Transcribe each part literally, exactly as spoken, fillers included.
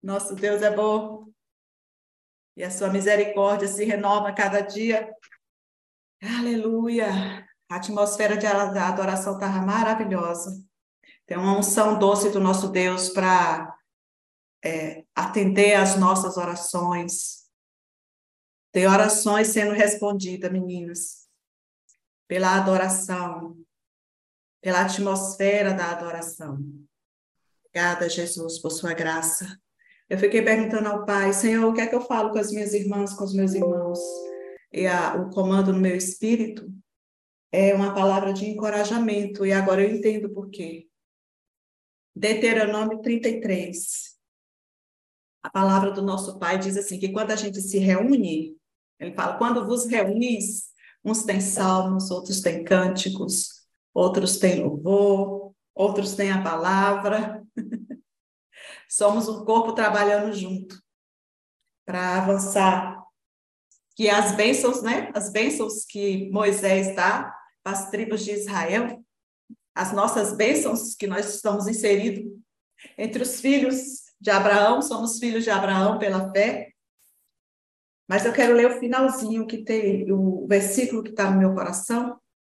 Nosso Deus é bom e a sua misericórdia se renova a cada dia. Aleluia! A atmosfera de adoração está maravilhosa. Tem uma unção doce do nosso Deus para é, atender às nossas orações. Tem orações sendo respondidas, meninos, pela adoração, pela atmosfera da adoração. Obrigada, Jesus, por sua graça. Eu fiquei perguntando ao Pai, Senhor, o que é que eu falo com as minhas irmãs, com os meus irmãos? E a, o comando no meu espírito é uma palavra de encorajamento, e agora eu entendo por quê. Deuteronômio trinta e três. A palavra do nosso Pai diz assim, que quando a gente se reúne, ele fala, quando vos reunis, uns têm salmos, outros têm cânticos, outros têm louvor, outros têm a palavra. Somos um corpo trabalhando junto para avançar. Que as bênçãos, né? As bênçãos que Moisés dá às tribos de Israel, as nossas bênçãos que nós estamos inseridos entre os filhos de Abraão, somos filhos de Abraão pela fé. Mas eu quero ler o finalzinho que tem, o versículo que está no meu coração,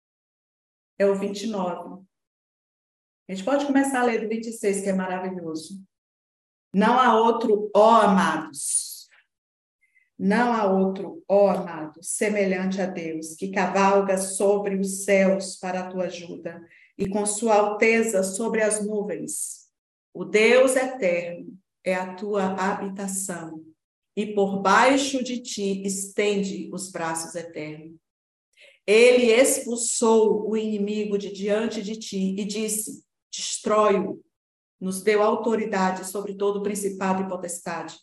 é o vinte e nove. A gente pode começar a ler do vinte e seis, que é maravilhoso. Não há outro, ó amados, não há outro, ó amados, semelhante a Deus, que cavalga sobre os céus para a tua ajuda, e com sua alteza sobre as nuvens. O Deus eterno é a tua habitação, e por baixo de ti estende os braços eternos. Ele expulsou o inimigo de diante de ti e disse, destrói-o. Nos deu autoridade sobre todo o principado e potestade.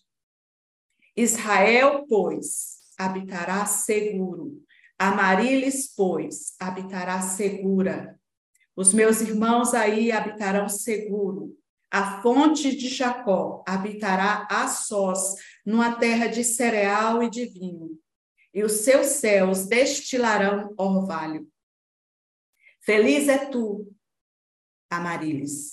Israel, pois, habitará seguro. Amarilis, pois, habitará segura. Os meus irmãos aí habitarão seguro. A fonte de Jacó habitará a sós, numa terra de cereal e de vinho. E os seus céus destilarão orvalho. Feliz é tu, Amarilis.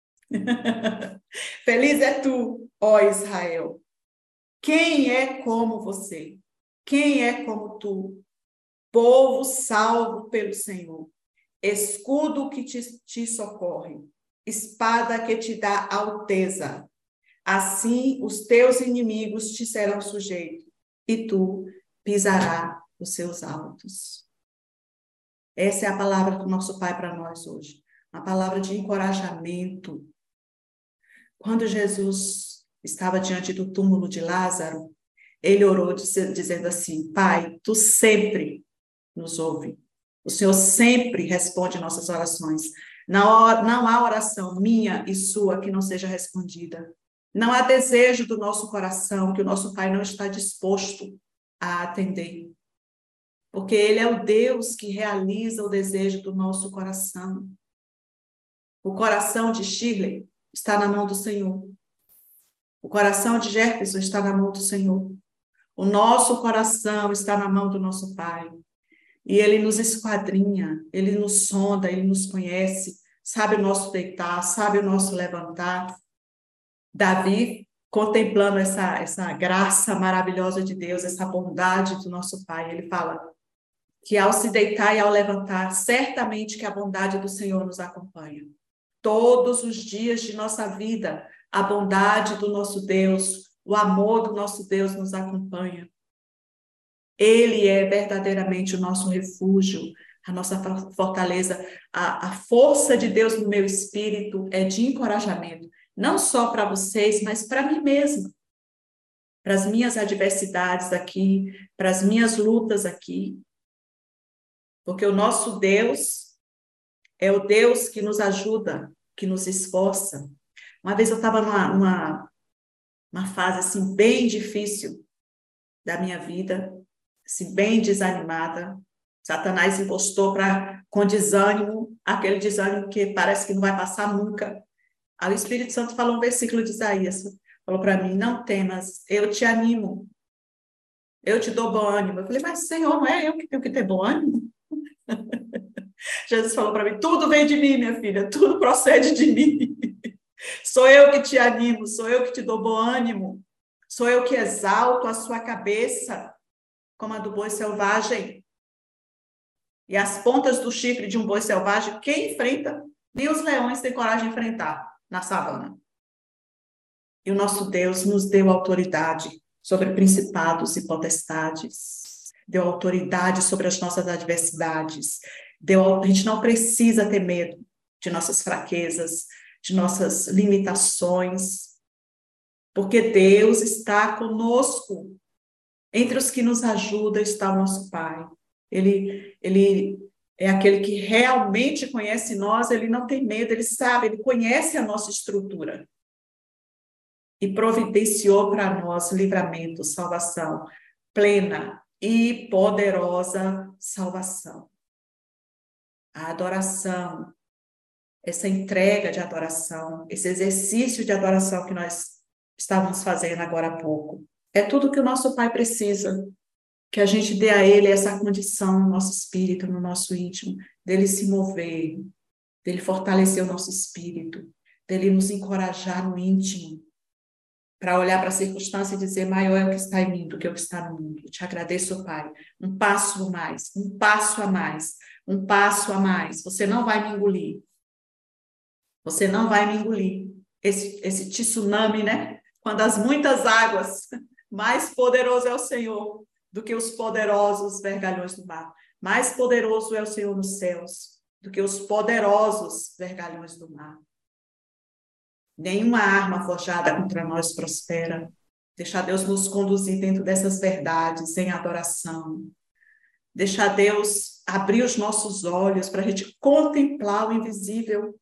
Feliz é tu, ó Israel. Quem é como você? Quem é como tu? Povo salvo pelo Senhor. Escudo que te, te socorre. Espada que te dá alteza. Assim os teus inimigos te serão sujeitos, e tu pisarás os seus altos. Essa é a palavra do nosso Pai para nós hoje. Uma palavra de encorajamento. Quando Jesus estava diante do túmulo de Lázaro, ele orou dizendo assim, Pai, tu sempre nos ouve. O Senhor sempre responde nossas orações. Não, não há oração minha e sua que não seja respondida. Não há desejo do nosso coração que o nosso Pai não está disposto a atender. Porque Ele é o Deus que realiza o desejo do nosso coração. O coração de Shirley está na mão do Senhor. O coração de Jefferson está na mão do Senhor. O nosso coração está na mão do nosso Pai. E Ele nos esquadrinha, Ele nos sonda, Ele nos conhece, sabe o nosso deitar, sabe o nosso levantar. Davi, contemplando essa, essa graça maravilhosa de Deus, essa bondade do nosso Pai, ele fala que ao se deitar e ao levantar, certamente que a bondade do Senhor nos acompanha. Todos os dias de nossa vida, a bondade do nosso Deus, o amor do nosso Deus nos acompanha. Ele é verdadeiramente o nosso refúgio, a nossa fortaleza. A, a força de Deus no meu espírito é de encorajamento, não só para vocês, mas para mim mesma, para as minhas adversidades aqui, para as minhas lutas aqui. Porque o nosso Deus é o Deus que nos ajuda, que nos esforça. Uma vez eu estava numa, numa uma fase assim, bem difícil da minha vida, assim, bem desanimada. Satanás encostou pra, com desânimo, aquele desânimo que parece que não vai passar nunca. Aí o Espírito Santo falou um versículo de Isaías, falou para mim, não temas, eu te animo, eu te dou bom ânimo. Eu falei, mas Senhor, não é eu que tenho que ter bom ânimo? Jesus falou para mim, tudo vem de mim, minha filha, tudo procede de mim. Sou eu que te animo, sou eu que te dou bom ânimo, sou eu que exalto a sua cabeça, como a do boi selvagem. E as pontas do chifre de um boi selvagem, quem enfrenta? Nem os leões têm coragem de enfrentar na savana. E o nosso Deus nos deu autoridade sobre principados e potestades, deu autoridade sobre as nossas adversidades, deu, a gente não precisa ter medo de nossas fraquezas, de nossas limitações, porque Deus está conosco. Entre os que nos ajudam está o nosso Pai. Ele, ele é aquele que realmente conhece nós, ele não tem medo, ele sabe, ele conhece a nossa estrutura. E providenciou para nós livramento, salvação, plena e poderosa salvação. A adoração, essa entrega de adoração, esse exercício de adoração que nós estávamos fazendo agora há pouco, é tudo que o nosso Pai precisa, que a gente dê a Ele essa condição no nosso espírito, no nosso íntimo, dele se mover, dele fortalecer o nosso espírito, dele nos encorajar no íntimo, para olhar para a circunstância e dizer, maior é o que está em mim do que o que está no mundo. Eu te agradeço, Pai. Um passo a mais, um passo a mais, um passo a mais. Você não vai me engolir. Você não vai me engolir. Esse, esse tsunami, né? Quando as muitas águas, mais poderoso é o Senhor do que os poderosos vergalhões do mar. Mais poderoso é o Senhor nos céus do que os poderosos vergalhões do mar. Nenhuma arma forjada contra nós prospera. Deixa Deus nos conduzir dentro dessas verdades, em adoração. Deixa Deus abrir os nossos olhos para a gente contemplar o invisível.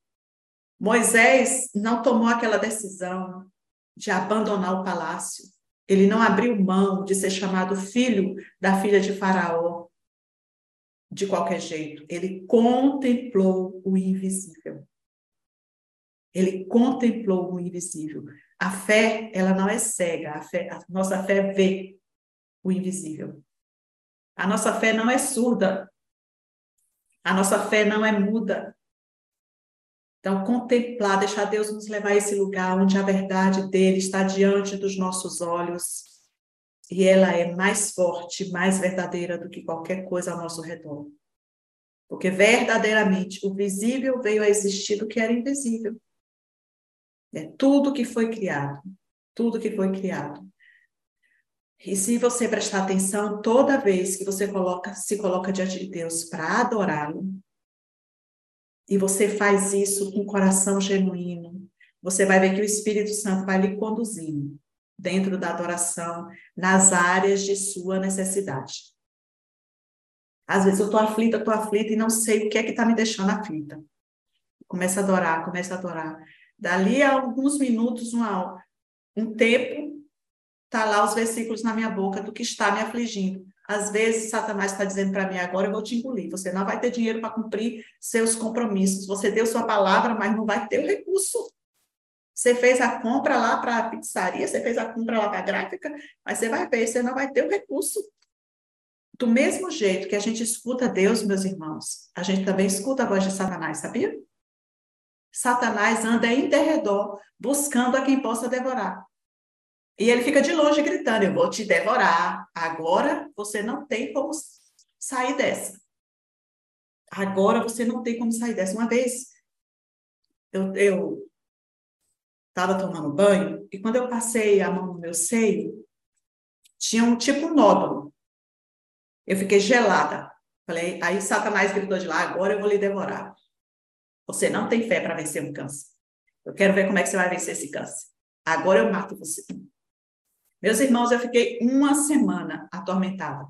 Moisés não tomou aquela decisão de abandonar o palácio. Ele não abriu mão de ser chamado filho da filha de Faraó de qualquer jeito. Ele contemplou o invisível. Ele contemplou o invisível. A fé, ela não é cega. A, fé, a nossa fé vê o invisível. A nossa fé não é surda. A nossa fé não é muda. Então, contemplar, deixar Deus nos levar a esse lugar onde a verdade dele está diante dos nossos olhos e ela é mais forte, mais verdadeira do que qualquer coisa ao nosso redor. Porque verdadeiramente o visível veio a existir do que era invisível. É tudo que foi criado, tudo que foi criado. E se você prestar atenção, toda vez que você coloca, se coloca diante de Deus para adorá-lo, e você faz isso com coração genuíno, você vai ver que o Espírito Santo vai lhe conduzindo dentro da adoração, nas áreas de sua necessidade. Às vezes eu estou aflita, estou aflita e não sei o que é que está me deixando aflita. Começa a adorar, começa a adorar. Dali a alguns minutos, uma, um tempo, está lá os versículos na minha boca do que está me afligindo. Às vezes, Satanás está dizendo para mim, agora eu vou te engolir. Você não vai ter dinheiro para cumprir seus compromissos. Você deu sua palavra, mas não vai ter o recurso. Você fez a compra lá para a pizzaria, você fez a compra lá para a gráfica, mas você vai ver, você não vai ter o recurso. Do mesmo jeito que a gente escuta Deus, meus irmãos, a gente também escuta a voz de Satanás, sabia? Satanás anda em derredor, buscando a quem possa devorar. E ele fica de longe gritando, eu vou te devorar. Agora você não tem como sair dessa. Agora você não tem como sair dessa. Uma vez, eu estava tomando banho, e quando eu passei a mão no meu seio, tinha um tipo um nódulo. Eu fiquei gelada. Falei, aí Satanás gritou de lá, agora eu vou lhe devorar. Você não tem fé para vencer um câncer. Eu quero ver como é que você vai vencer esse câncer. Agora eu mato você. Meus irmãos, eu fiquei uma semana atormentada.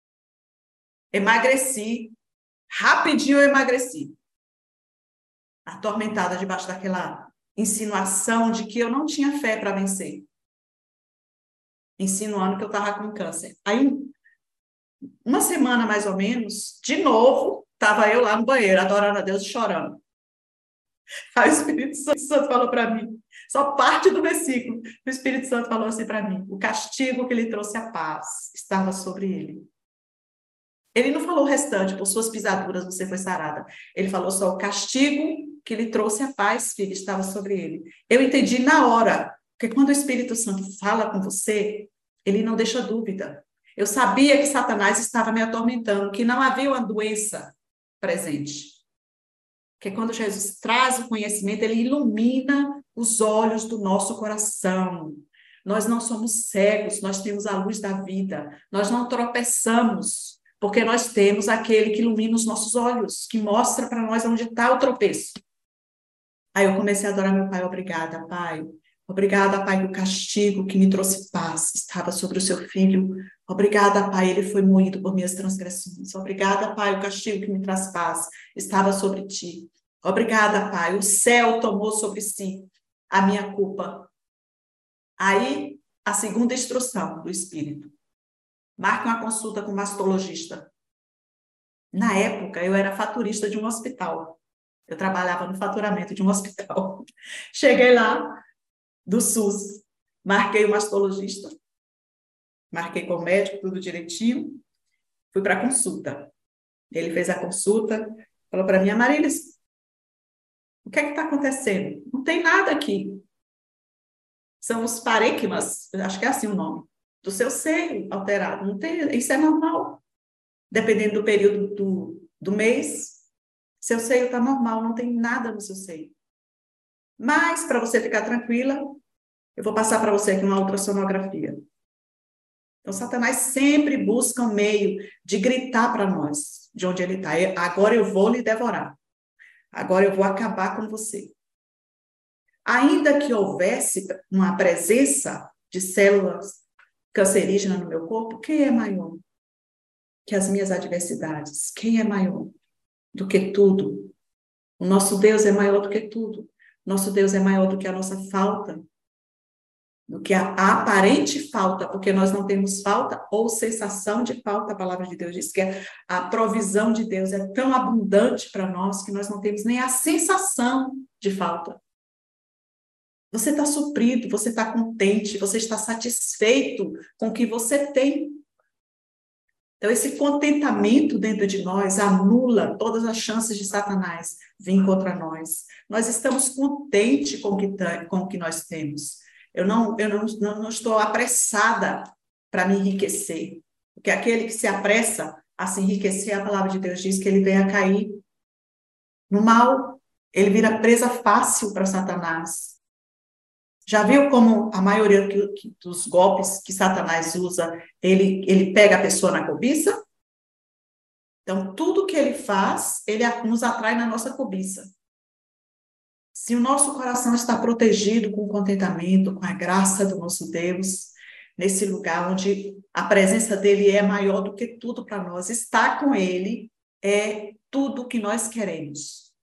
Emagreci. Rapidinho eu emagreci. Atormentada debaixo daquela insinuação de que eu não tinha fé para vencer. Insinuando que eu estava com câncer. Aí, uma semana mais ou menos, de novo, estava eu lá no banheiro, adorando a Deus e chorando. Aí o Espírito Santo falou para mim, só parte do versículo, o Espírito Santo falou assim para mim, o castigo que lhe trouxe a paz estava sobre ele. Ele não falou o restante, por suas pisaduras você foi sarada. Ele falou só o castigo que lhe trouxe a paz, filho, estava sobre ele. Eu entendi na hora, porque quando o Espírito Santo fala com você, ele não deixa dúvida. Eu sabia que Satanás estava me atormentando, que não havia uma doença presente. Porque quando Jesus traz o conhecimento, ele ilumina os olhos do nosso coração. Nós não somos cegos, nós temos a luz da vida. Nós não tropeçamos, porque nós temos aquele que ilumina os nossos olhos, que mostra para nós onde está o tropeço. Aí eu comecei a adorar meu pai. Obrigada, pai. Obrigada, pai, que o castigo que me trouxe paz estava sobre o seu filho. Obrigada, pai, ele foi moído por minhas transgressões. Obrigada, pai, o castigo que me traz paz estava sobre ti. Obrigada, pai, o céu tomou sobre si a minha culpa. Aí, a segunda instrução do Espírito. Marque uma consulta com um mastologista. Na época, eu era faturista de um hospital. Eu trabalhava no faturamento de um hospital. Cheguei lá, do SUS, marquei o mastologista, marquei com o médico, tudo direitinho, fui para a consulta. Ele fez a consulta, falou para mim, Amarilis, o que é que está acontecendo? Não tem nada aqui. São os parênquimas, acho que é assim o nome, do seu seio alterado. Não tem, isso é normal. Dependendo do período do, do mês, seu seio está normal, não tem nada no seu seio. Mas, para você ficar tranquila, eu vou passar para você aqui uma ultrassonografia. Então, Satanás sempre busca um meio de gritar para nós de onde ele está. Agora eu vou lhe devorar. Agora eu vou acabar com você. Ainda que houvesse uma presença de células cancerígenas no meu corpo, quem é maior que as minhas adversidades? Quem é maior do que tudo? O nosso Deus é maior do que tudo. Nosso Deus é maior do que a nossa falta, do que a, a aparente falta, porque nós não temos falta ou sensação de falta. A palavra de Deus diz que a provisão de Deus é tão abundante para nós que nós não temos nem a sensação de falta. Você está suprido, você está contente, você está satisfeito com o que você tem. Então, esse contentamento dentro de nós anula todas as chances de Satanás vir contra nós. Nós estamos contentes com o que, com o que nós temos. Eu não, eu não, não, não estou apressada para me enriquecer. Porque aquele que se apressa a se enriquecer, a palavra de Deus diz que ele vem a cair no mal. Ele vira presa fácil para Satanás. Já viu como a maioria dos golpes que Satanás usa, ele, ele pega a pessoa na cobiça? Então, tudo que ele faz, ele nos atrai na nossa cobiça. Se o nosso coração está protegido com contentamento, com a graça do nosso Deus, nesse lugar onde a presença dele é maior do que tudo para nós, estar com ele é tudo o que nós queremos.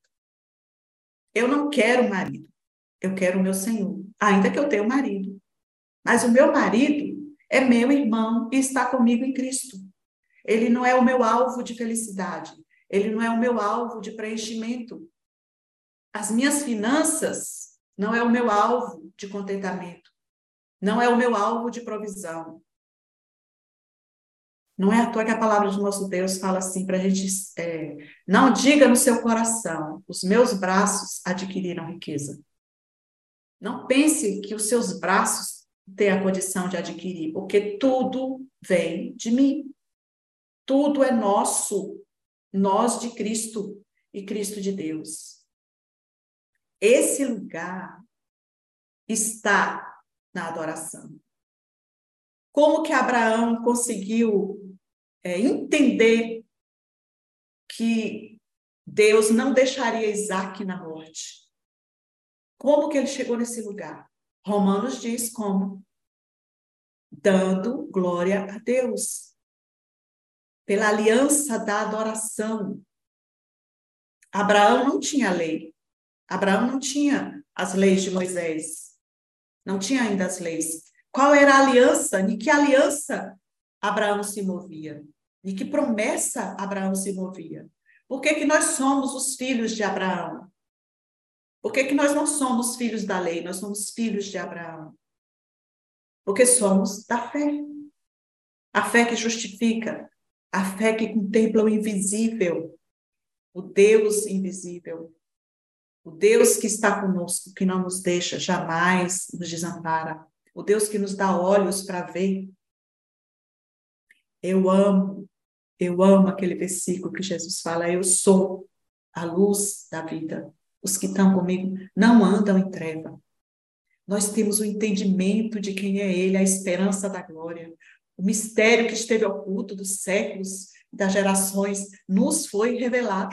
Eu não quero marido. Eu quero o meu Senhor, ainda que eu tenha um marido. Mas o meu marido é meu irmão e está comigo em Cristo. Ele não é o meu alvo de felicidade. Ele não é o meu alvo de preenchimento. As minhas finanças não é o meu alvo de contentamento. Não é o meu alvo de provisão. Não é à toa que a palavra do nosso Deus fala assim para a gente, é, não diga no seu coração, os meus braços adquiriram riqueza. Não pense que os seus braços têm a condição de adquirir, porque tudo vem de mim. Tudo é nosso, nós de Cristo e Cristo de Deus. Esse lugar está na adoração. Como que Abraão conseguiu é, entender que Deus não deixaria Isaac na morte? Como que ele chegou nesse lugar? Romanos diz como? Dando glória a Deus. Pela aliança da adoração. Abraão não tinha lei. Abraão não tinha as leis de Moisés. Não tinha ainda as leis. Qual era a aliança? Em que aliança Abraão se movia? Em que promessa Abraão se movia? Por que que nós somos os filhos de Abraão? Por que que nós não somos filhos da lei? Nós somos filhos de Abraão. Porque somos da fé. A fé que justifica. A fé que contempla o invisível, o Deus invisível, o Deus que está conosco, que não nos deixa, jamais nos desampara, o Deus que nos dá olhos para ver. Eu amo, eu amo aquele versículo que Jesus fala, eu sou a luz da vida. Os que estão comigo não andam em treva. Nós temos o entendimento de quem é Ele, a esperança da glória. O mistério que esteve oculto dos séculos, das gerações, nos foi revelado.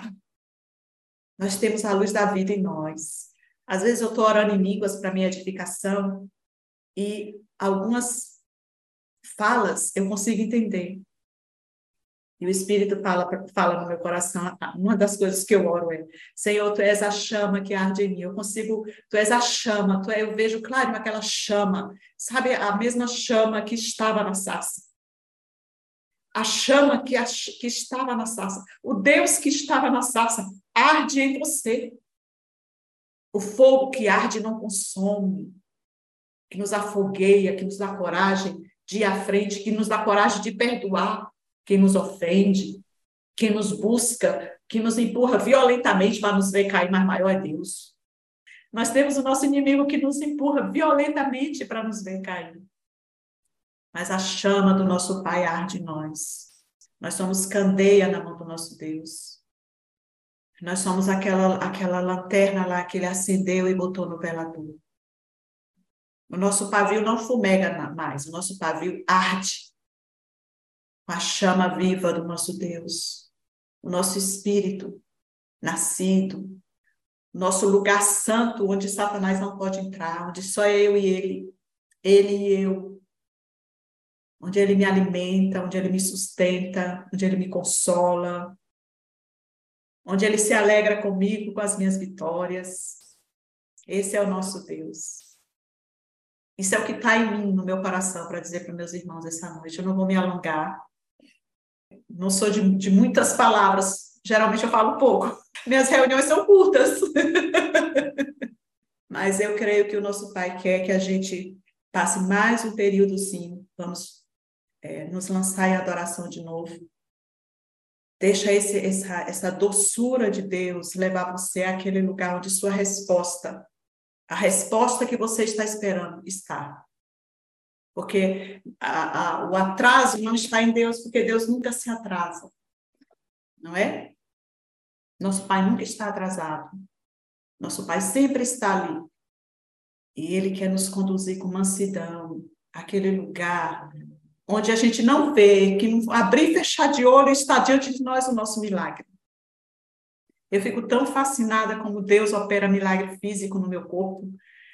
Nós temos a luz da vida em nós. Às vezes eu estou orando em línguas para minha edificação e algumas falas eu consigo entender. E o Espírito fala, fala no meu coração, uma das coisas que eu oro é, Senhor, Tu és a chama que arde em mim, eu consigo, Tu és a chama, tu é, eu vejo claro aquela chama, sabe, a mesma chama que estava na sarça. A chama que, a, que estava na sarça, o Deus que estava na sarça, arde em você. O fogo que arde não consome, que nos afogueia, que nos dá coragem de ir à frente, que nos dá coragem de perdoar quem nos ofende, quem nos busca, que nos empurra violentamente para nos ver cair, mas maior é Deus. Nós temos o nosso inimigo que nos empurra violentamente para nos ver cair. Mas a chama do nosso Pai arde em nós. Nós somos candeia na mão do nosso Deus. Nós somos aquela, aquela lanterna lá que ele acendeu e botou no velador. O nosso pavio não fumega mais, o nosso pavio arde com a chama viva do nosso Deus. O nosso espírito nascido, nosso lugar santo, onde Satanás não pode entrar, onde só eu e ele, ele e eu, onde ele me alimenta, onde ele me sustenta, onde ele me consola, onde ele se alegra comigo, com as minhas vitórias. Esse é o nosso Deus. Isso é o que está em mim, no meu coração, para dizer para meus irmãos essa noite. Eu não vou me alongar. Não sou de, de muitas palavras. Geralmente eu falo pouco. Minhas reuniões são curtas. Mas eu creio que o nosso Pai quer que a gente passe mais um período, sim. Vamos é, nos lançar em adoração de novo. Deixa esse, essa, essa doçura de Deus levar você àquele lugar onde sua resposta, a resposta que você está esperando, está. Porque a, a, o atraso não está em Deus, porque Deus nunca se atrasa. Não é? Nosso Pai nunca está atrasado. Nosso Pai sempre está ali. E Ele quer nos conduzir com mansidão, àquele lugar onde a gente não vê, que abrir e fechar de olho está diante de nós o nosso milagre. Eu fico tão fascinada como Deus opera milagre físico no meu corpo.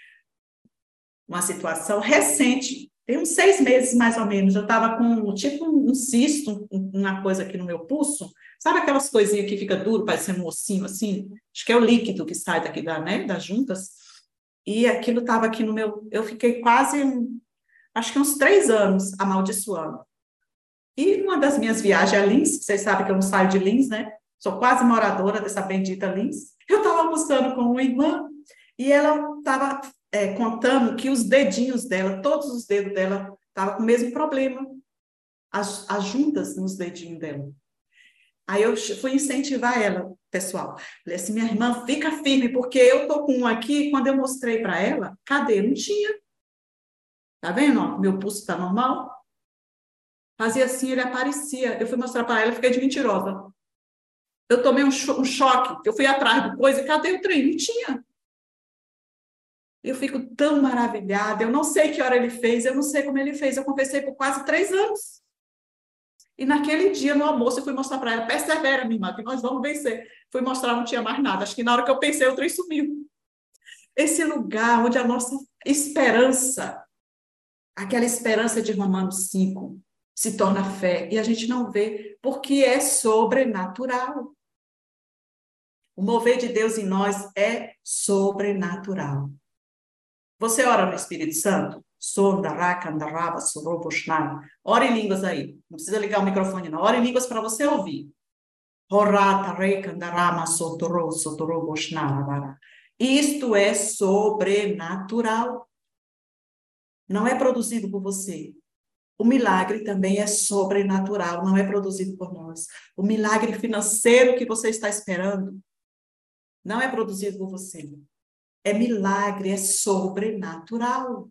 Uma situação recente, tem uns seis meses mais ou menos, eu estava com tipo um cisto, uma coisa aqui no meu pulso, sabe aquelas coisinhas que fica duro, parecendo um ossinho assim? Acho que é o líquido que sai daqui da, né, das juntas. E aquilo estava aqui no meu... Eu fiquei quase, acho que uns três anos amaldiçoando. E uma das minhas viagens a Lins, vocês sabem que eu não saio de Lins, né? Sou quase moradora dessa bendita Lins. Eu estava almoçando com uma irmã e ela estava é, contando que os dedinhos dela, todos os dedos dela, estavam com o mesmo problema. As, as juntas nos dedinhos dela. Aí eu fui incentivar ela, pessoal. Falei assim, minha irmã, fica firme, porque eu tô com um aqui, quando eu mostrei para ela, cadê? Não tinha. Tá vendo? Ó, meu pulso está normal. Fazia assim, ele aparecia. Eu fui mostrar para ela, fiquei de mentirosa. Eu tomei um, cho um choque, eu fui atrás do coisa, e cadê o trem? Não tinha. Eu fico tão maravilhada, eu não sei que hora ele fez, eu não sei como ele fez, eu confessei por quase três anos. E naquele dia, no almoço, eu fui mostrar para ela, persevera, minha irmã, que nós vamos vencer. Fui mostrar, não tinha mais nada. Acho que na hora que eu pensei, o trem sumiu. Esse lugar onde a nossa esperança, aquela esperança de Romanos cinco, se torna fé, e a gente não vê, porque é sobrenatural. O mover de Deus em nós é sobrenatural. Você ora no Espírito Santo? Ora em línguas aí. Não precisa ligar o microfone, não. Ora em línguas para você ouvir. Isto é sobrenatural. Não é produzido por você. O milagre também é sobrenatural, não é produzido por nós. O milagre financeiro que você está esperando não é produzido por você. É milagre, é sobrenatural.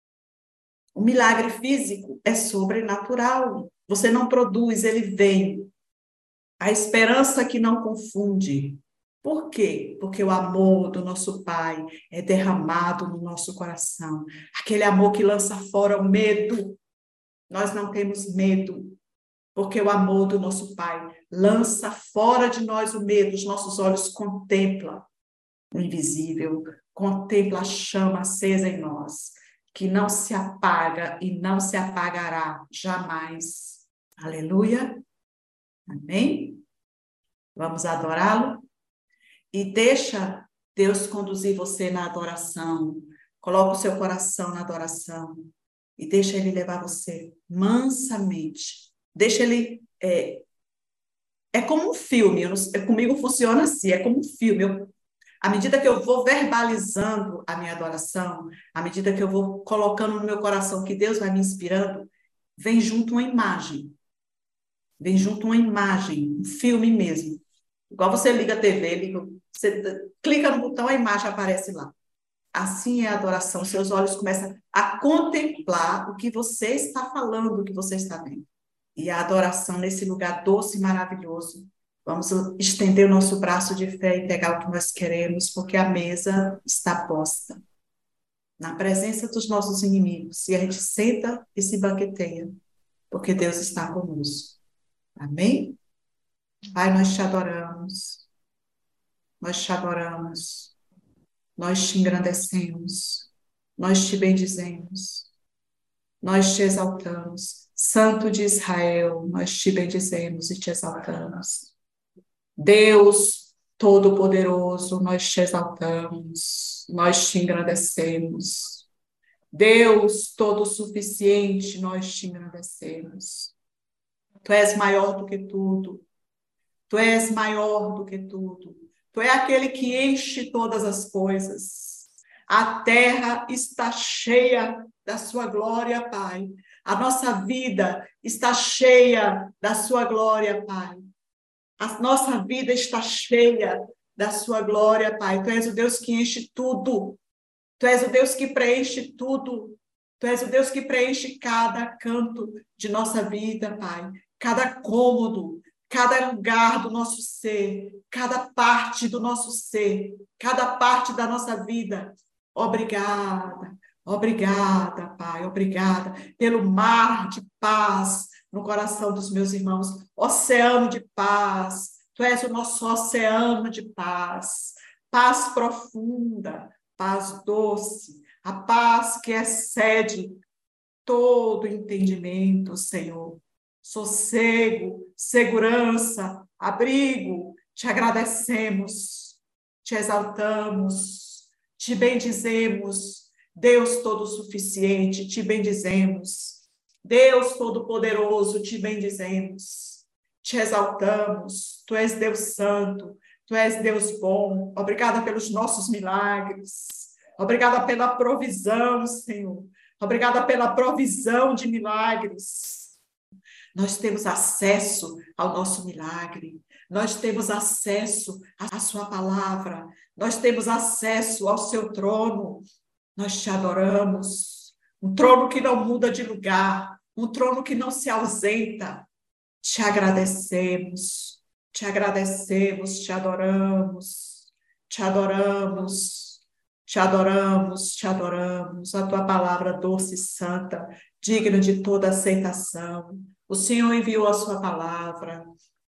O milagre físico é sobrenatural. Você não produz, ele vem. A esperança que não confunde. Por quê? Porque o amor do nosso Pai é derramado no nosso coração. Aquele amor que lança fora o medo. Nós não temos medo, porque o amor do nosso Pai lança fora de nós o medo. Os nossos olhos contemplam o invisível, contempla a chama acesa em nós, que não se apaga e não se apagará jamais. Aleluia. Amém? Vamos adorá-lo? E deixa Deus conduzir você na adoração. Coloca o seu coração na adoração. E deixa Ele levar você mansamente. Deixa Ele... É, é como um filme. Eu não, comigo funciona assim. É como um filme. Eu, à medida que eu vou verbalizando a minha adoração, à medida que eu vou colocando no meu coração que Deus vai me inspirando, vem junto uma imagem. Vem junto uma imagem, um filme mesmo. Igual você liga a T V, liga, você clica no botão, a imagem aparece lá. Assim é a adoração. Seus olhos começam a contemplar o que você está falando, o que você está vendo. E a adoração nesse lugar doce e maravilhoso. Vamos estender o nosso braço de fé e pegar o que nós queremos, porque a mesa está posta na presença dos nossos inimigos. E a gente senta e se banqueteia, porque Deus está conosco. Amém? Pai, nós te adoramos. Nós te adoramos. Nós te engrandecemos. Nós te bendizemos. Nós te exaltamos. Santo de Israel, nós te bendizemos e te exaltamos. Deus Todo-Poderoso, nós te exaltamos, nós te engrandecemos. Deus Todo-Suficiente, nós te engrandecemos. Tu és maior do que tudo. Tu és maior do que tudo. Tu é aquele que enche todas as coisas. A terra está cheia da sua glória, Pai. A nossa vida está cheia da sua glória, Pai. A nossa vida está cheia da sua glória, Pai. Tu és o Deus que enche tudo. Tu és o Deus que preenche tudo. Tu és o Deus que preenche cada canto de nossa vida, Pai. Cada cômodo, cada lugar do nosso ser, cada parte do nosso ser, cada parte da nossa vida. Obrigada, obrigada, Pai, obrigada pelo mar de paz no coração dos meus irmãos, oceano de paz. Tu és o nosso oceano de paz, paz profunda, paz doce, a paz que excede todo entendimento, Senhor. Sossego, segurança, abrigo, te agradecemos, te exaltamos, te bendizemos, Deus Todo-Suficiente, te bendizemos, Deus Todo-Poderoso, te bendizemos, te exaltamos, tu és Deus Santo, tu és Deus bom, obrigada pelos nossos milagres, obrigada pela provisão, Senhor, obrigada pela provisão de milagres. Nós temos acesso ao nosso milagre, nós temos acesso à sua palavra, nós temos acesso ao seu trono, nós te adoramos, um trono que não muda de lugar, um trono que não se ausenta, te agradecemos, te agradecemos, te adoramos, te adoramos, te adoramos, te adoramos, a tua palavra doce e santa, digna de toda aceitação. O Senhor enviou a sua palavra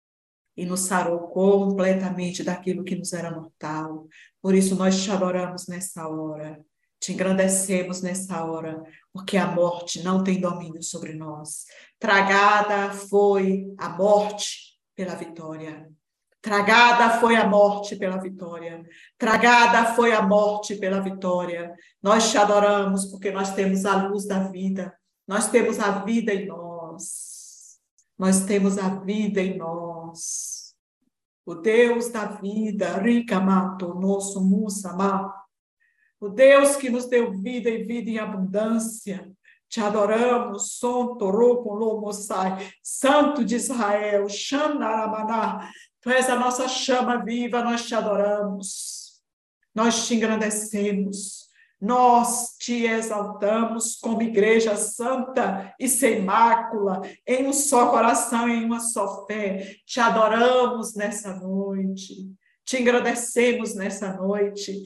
e nos sarou completamente daquilo que nos era mortal. Por isso nós te adoramos nessa hora, te engrandecemos nessa hora, porque a morte não tem domínio sobre nós. Tragada foi a morte pela vitória. Tragada foi a morte pela vitória. Tragada foi a morte pela vitória. Nós te adoramos porque nós temos a luz da vida. Nós temos a vida em nós. Nós temos a vida em nós. O Deus da vida, Rikamato, nosso Musama, o Deus que nos deu vida e vida em abundância, Te adoramos, Som Toroko Lomosai, Santo de Israel, Xanaramaná. Tu és a nossa chama viva, nós te adoramos. Nós te engrandecemos. Nós te exaltamos como igreja santa e sem mácula, em um só coração, em uma só fé. Te adoramos nessa noite. Te engrandecemos nessa noite.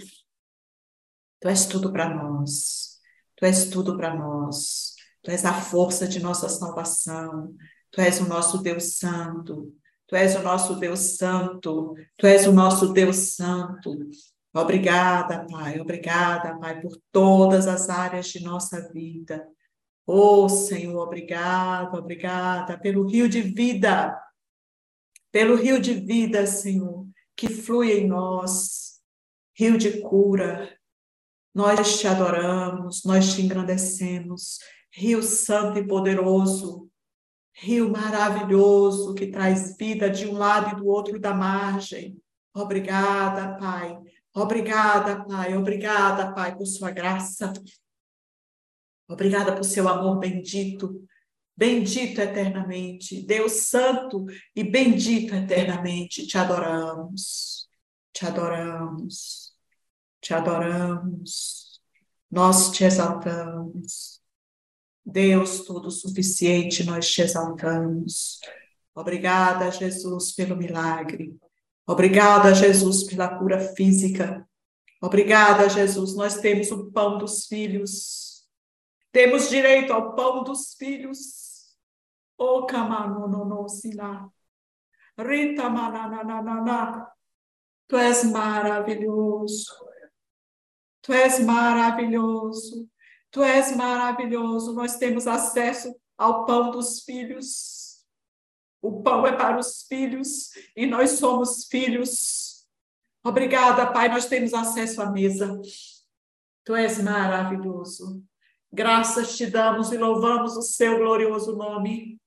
Tu és tudo para nós. Tu és tudo para nós. Tu és a força de nossa salvação. Tu és o nosso Deus Santo. Tu és o nosso Deus Santo. Tu és o nosso Deus Santo. Obrigada, Pai. Obrigada, Pai, por todas as áreas de nossa vida. Oh, Senhor, obrigada, obrigada pelo rio de vida. Pelo rio de vida, Senhor, que flui em nós. Rio de cura. Nós te adoramos, nós te engrandecemos. Rio santo e poderoso, rio maravilhoso que traz vida de um lado e do outro da margem. Obrigada, Pai. Obrigada, Pai. Obrigada, Pai, por sua graça. Obrigada por seu amor bendito. Bendito eternamente. Deus santo e bendito eternamente. Te adoramos. Te adoramos. Te adoramos, nós te exaltamos. Deus todo-suficiente, nós te exaltamos. Obrigada, Jesus, pelo milagre. Obrigada, Jesus, pela cura física. Obrigada, Jesus, nós temos o pão dos filhos. Temos direito ao pão dos filhos. O camanononosina. Rita mananana. Tu és maravilhoso. Tu és maravilhoso, tu és maravilhoso. Nós temos acesso ao pão dos filhos. O pão é para os filhos e nós somos filhos. Obrigada, Pai, nós temos acesso à mesa. Tu és maravilhoso. Graças te damos e louvamos o seu glorioso nome.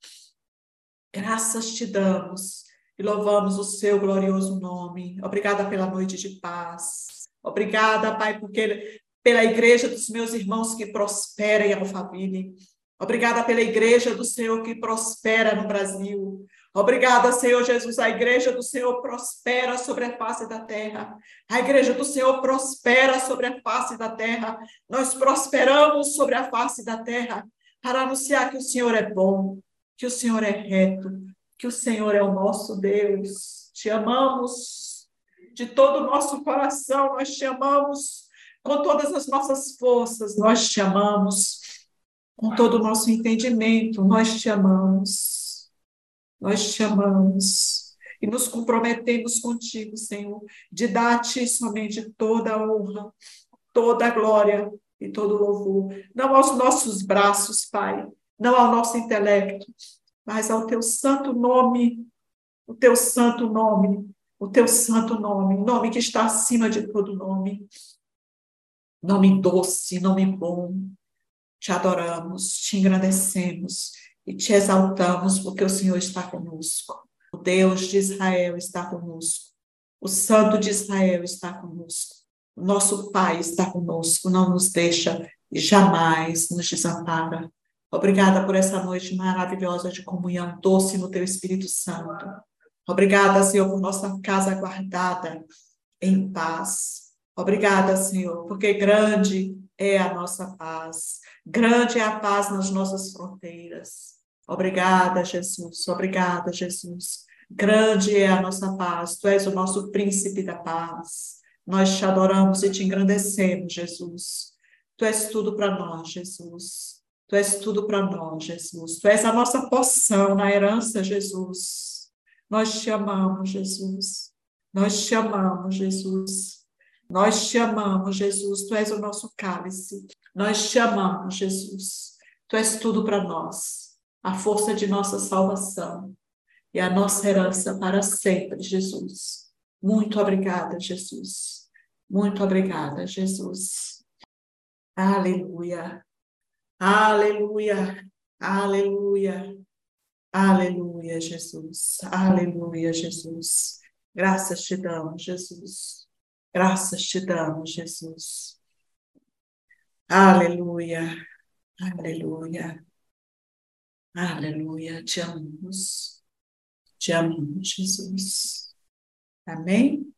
Graças te damos e louvamos o seu glorioso nome. Obrigada pela noite de paz. Obrigada, Pai, porque, pela igreja dos meus irmãos que prospera em Alphaville. Obrigada pela igreja do Senhor que prospera no Brasil. Obrigada, Senhor Jesus, a igreja do Senhor prospera sobre a face da terra. A igreja do Senhor prospera sobre a face da terra. Nós prosperamos sobre a face da terra para anunciar que o Senhor é bom, que o Senhor é reto, que o Senhor é o nosso Deus. Te amamos. De todo o nosso coração, nós te amamos. Com todas as nossas forças, nós te amamos. Com todo o nosso entendimento, nós te amamos. Nós te amamos. E nos comprometemos contigo, Senhor, de dar a ti somente toda a honra, toda a glória e todo o louvor. Não aos nossos braços, Pai, não ao nosso intelecto, mas ao teu santo nome, o teu santo nome, o teu santo nome, nome que está acima de todo nome. Nome doce, nome bom. Te adoramos, te engrandecemos e te exaltamos, porque o Senhor está conosco. O Deus de Israel está conosco. O Santo de Israel está conosco. O nosso Pai está conosco, não nos deixa e jamais nos desampara. Obrigada por essa noite maravilhosa de comunhão doce no teu Espírito Santo. Obrigada, Senhor, por nossa casa guardada em paz. Obrigada, Senhor, porque grande é a nossa paz. Grande é a paz nas nossas fronteiras. Obrigada, Jesus. Obrigada, Jesus. Grande é a nossa paz. Tu és o nosso príncipe da paz. Nós te adoramos e te engrandecemos, Jesus. Tu és tudo para nós, Jesus. Tu és tudo para nós, Jesus. Tu és a nossa porção na herança, Jesus. Nós te amamos, Jesus. Nós te amamos, Jesus. Nós te amamos, Jesus. Tu és o nosso cálice. Nós te amamos, Jesus. Tu és tudo para nós. A força de nossa salvação e a nossa herança para sempre, Jesus. Muito obrigada, Jesus. Muito obrigada, Jesus. Aleluia. Aleluia. Aleluia. Aleluia, Jesus. Aleluia, Jesus. Graças te damos, Jesus. Graças te damos, Jesus. Aleluia. Aleluia. Aleluia. Te amamos. Te amamos, Jesus. Amém?